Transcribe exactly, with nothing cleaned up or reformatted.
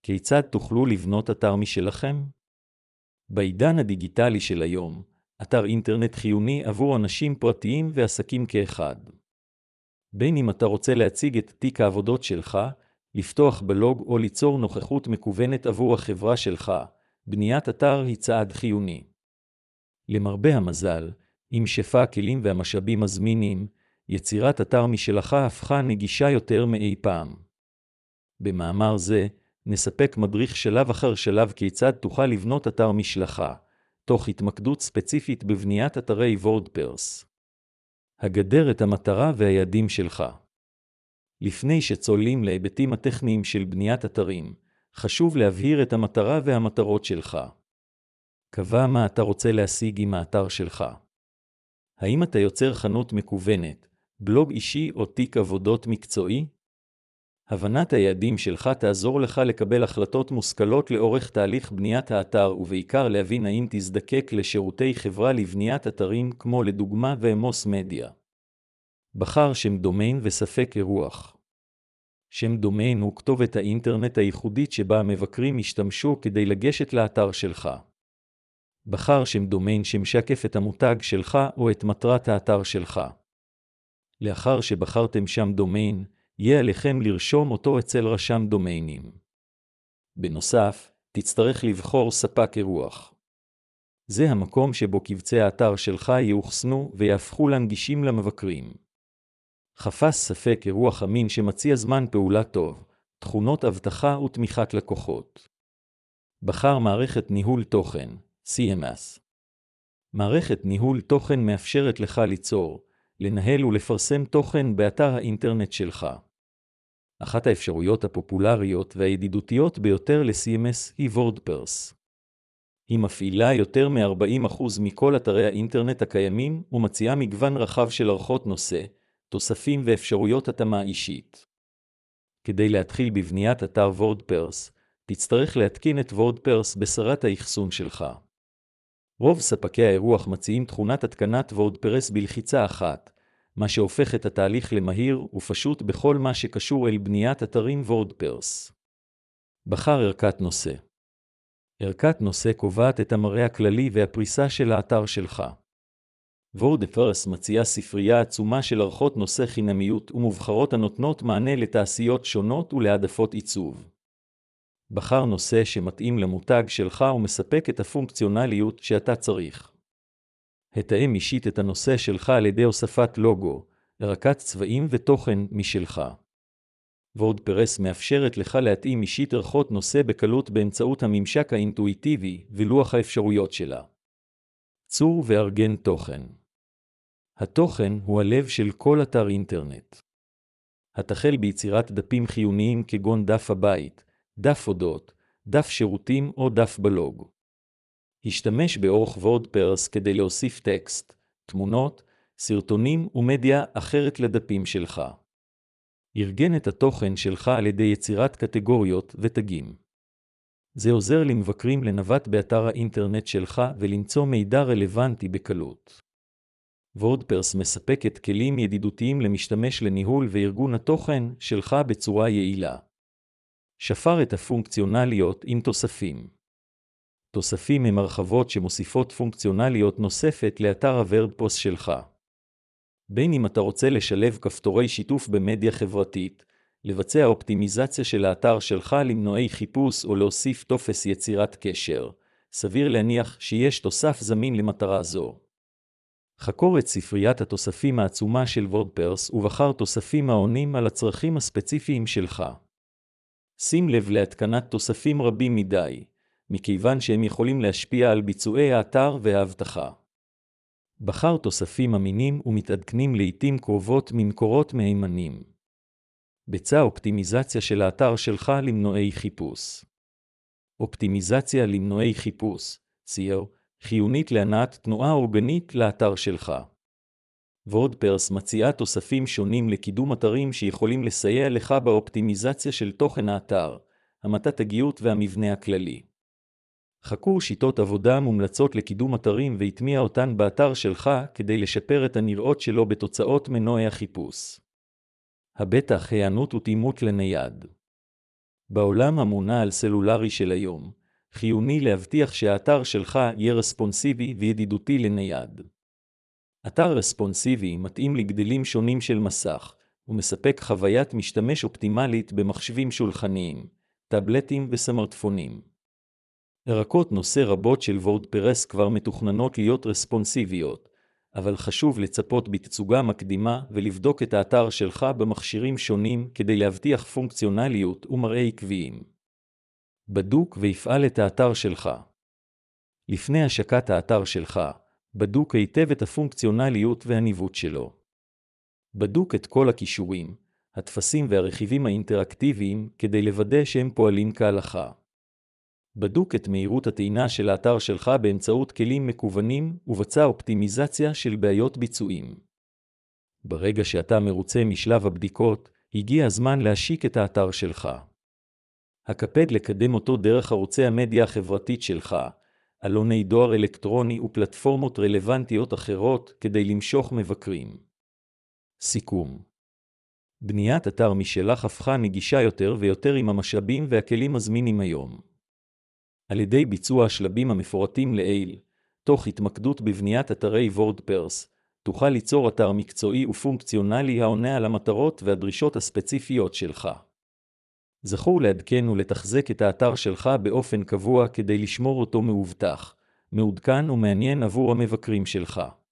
כיצד תוכלו לבנות אתר משלכם? בעידן הדיגיטלי של היום, אתר אינטרנט חיוני עבור אנשים פרטיים ועסקים כאחד. בין אם אתה רוצה להציג את תיק העבודות שלך, לפתוח בלוג או ליצור נוכחות מקוונת עבור החברה שלך, בניית אתר היא צעד חיוני. למרבה המזל, עם שפע הכלים והמשאבים הזמינים, יצירת אתר משלך הפכה נגישה יותר מאי פעם. במאמר זה, נספק מדריך שלב אחר שלב כיצד תוכל לבנות אתר משלך, תוך התמקדות ספציפית בבניית אתרי וורדפרס. הגדר את המטרה והיעדים שלך. לפני שצוללים להיבטים הטכניים של בניית אתרים, חשוב להבהיר את המטרה והמטרות שלך. קבע מה אתה רוצה להשיג עם האתר שלך. האם אתה יוצר חנות מקוונת, בלוג אישי או תיק עבודות מקצועי? הבנת היעדים שלך תעזור לך לקבל החלטות מושכלות לאורך תהליך בניית האתר, ובעיקר להבין האם תזדקק לשירותי חברה לבניית אתרים כמו לדוגמה ואמוס מדיה. בחר שם דומיין וספק אירוח. שם דומיין הוא כתובת האינטרנט הייחודית שבה המבקרים ישתמשו כדי לגשת לאתר שלך. בחר שם דומיין שמשקף את המותג שלך או את מטרת האתר שלך. לאחר שבחרתם שם דומיין, יהיה עליכם לרשום אותו אצל רשם דומיינים. בנוסף, תצטרך לבחור ספק אירוח. זה המקום שבו קבצי האתר שלך יאוחסנו ויהפכו להנגישים למבקרים. חפש ספק אירוח אמין שמציע זמן פעולה טוב, תכונות אבטחה ותמיכת לקוחות. בחר מערכת ניהול תוכן, סי אם אס. מערכת ניהול תוכן מאפשרת לך ליצור, לנהל ולפרסם תוכן באתר האינטרנט שלך. אחת האפשרויות הפופולריות והידידותיות ביותר ל-סי אם אס היא וורדפרס. היא מפעילה יותר מ-ארבעים אחוז מכל אתרי האינטרנט הקיימים ומציעה מגוון רחב של ערכות נושא, תוספים ואפשרויות התאמה אישית. כדי להתחיל בבניית אתר וורדפרס, תצטרך להתקין את וורדפרס בסרת האחסון שלך. רוב ספקי האירוח מציעים תכונת התקנת וורדפרס בלחיצה אחת, מה שהופך את התהליך למהיר ופשוט בכל מה שקשור אל בניית אתרים וורדפרס. בחר ערכת נושא. ערכת נושא קובעת את המראה הכללי והפריסה של האתר שלך. וורדפרס מציעה ספרייה עצומה של ערכות נושא חינמיות ומובחרות הנותנות מענה לתעשיות שונות ולהעדפות עיצוב. בחר נושא שמתאים למותג שלך ומספק את הפונקציונליות שאתה צריך. התאם אישית את הנושא שלך על ידי הוספת לוגו, ערכת צבעים ותוכן משלך. וורדפרס מאפשרת לך להתאים אישית ערכות נושא בקלות באמצעות הממשק האינטואיטיבי ולוח האפשרויות שלה. צור וארגן תוכן. התוכן הוא הלב של כל אתר אינטרנט. התחל ביצירת דפים חיוניים כגון דף הבית, דף הודות, דף שירותים או דף בלוג. השתמש באורך וורדפרס כדי להוסיף טקסט, תמונות, סרטונים ומדיה אחרת לדפים שלך. ארגן את התוכן שלך על ידי יצירת קטגוריות ותגים. זה עוזר למבקרים לנווט באתר האינטרנט שלך ולמצוא מידע רלוונטי בקלות. וורדפרס מספקת כלים ידידותיים למשתמש לניהול וארגון התוכן שלך בצורה יעילה. שפר את הפונקציונליות עם תוספים. תוספים הם הרחבות שמוסיפות פונקציונליות נוספת לאתר הוורדפרס שלך. בין אם אתה רוצה לשלב כפתורי שיתוף במדיה חברתית, לבצע אופטימיזציה של האתר שלך למנועי חיפוש או להוסיף טופס יצירת קשר, סביר להניח שיש תוסף זמין למטרה זו. חקור את ספריית התוספים העצומה של וורדפרס ובחר תוספים העונים על הצרכים הספציפיים שלך. שים לב להתקנת תוספים רבים מדי, מכיוון שהם יכולים להשפיע על ביצועי האתר והאבטחה. בחר תוספים אמינים ומתעדכנים לעתים קרובות ממקורות מהימנים. ביצע אופטימיזציה של האתר שלך למנועי חיפוש. אופטימיזציה למנועי חיפוש, סייר, חיונית להנעת תנועה אורגנית לאתר שלך. וורדפרס מציעה תוספים שונים לקידום אתרים שיכולים לסייע לך באופטימיזציה של תוכן האתר, המתת הגיות והמבנה הכללי. חקור שיטות עבודה מומלצות לקידום אתרים והטמיע אותן באתר שלך כדי לשפר את הנראות שלו בתוצאות מנועי החיפוש. הבטח, הענות ותאימות לנייד. בעולם המונע על סלולרי של היום, חיוני להבטיח שהאתר שלך יהיה רספונסיבי וידידותי לנייד. אתר רספונסיבי מתאים לגדלים שונים של מסך, ומספק חוויית משתמש אופטימלית במחשבים שולחניים, טאבלטים וסמארטפונים. ערכות נושא רבות של וורדפרס כבר מתוכננות להיות רספונסיביות, אבל חשוב לצפות בתצוגה מקדימה ולבדוק את האתר שלך במכשירים שונים כדי להבטיח פונקציונליות ומראה עקביים. בדוק ויפעל את האתר שלך. לפני השקת האתר שלך, בדוק היטב את הפונקציונליות והניווט שלו. בדוק את כל הכישורים, התפסים והרכיבים האינטראקטיביים כדי לוודא שהם פועלים כהלכה. בדוק את מהירות הטעינה של האתר שלך באמצעות כלים מקוונים ובצע אופטימיזציה של בעיות ביצועים. ברגע שאתה מרוצה משלב הבדיקות, הגיע הזמן להשיק את האתר שלך. הקפד לקדם אותו דרך ערוצי המדיה החברתית שלך, עלוני דואר אלקטרוני ופלטפורמות רלוונטיות אחרות כדי למשוך מבקרים. סיכום. בניית אתר משלך הפכה נגישה יותר ויותר עם המשאבים והכלים הזמינים היום. על ידי ביצוע השלבים המפורטים לעיל, תוך התמקדות בבניית אתרי וורדפרס, תוכל ליצור אתר מקצועי ופונקציונלי העונה על המטרות והדרישות הספציפיות שלך. זכור לעדכן ולתחזק את האתר שלך באופן קבוע כדי לשמור אותו מאובטח, מעודכן ומעניין עבור המבקרים שלך.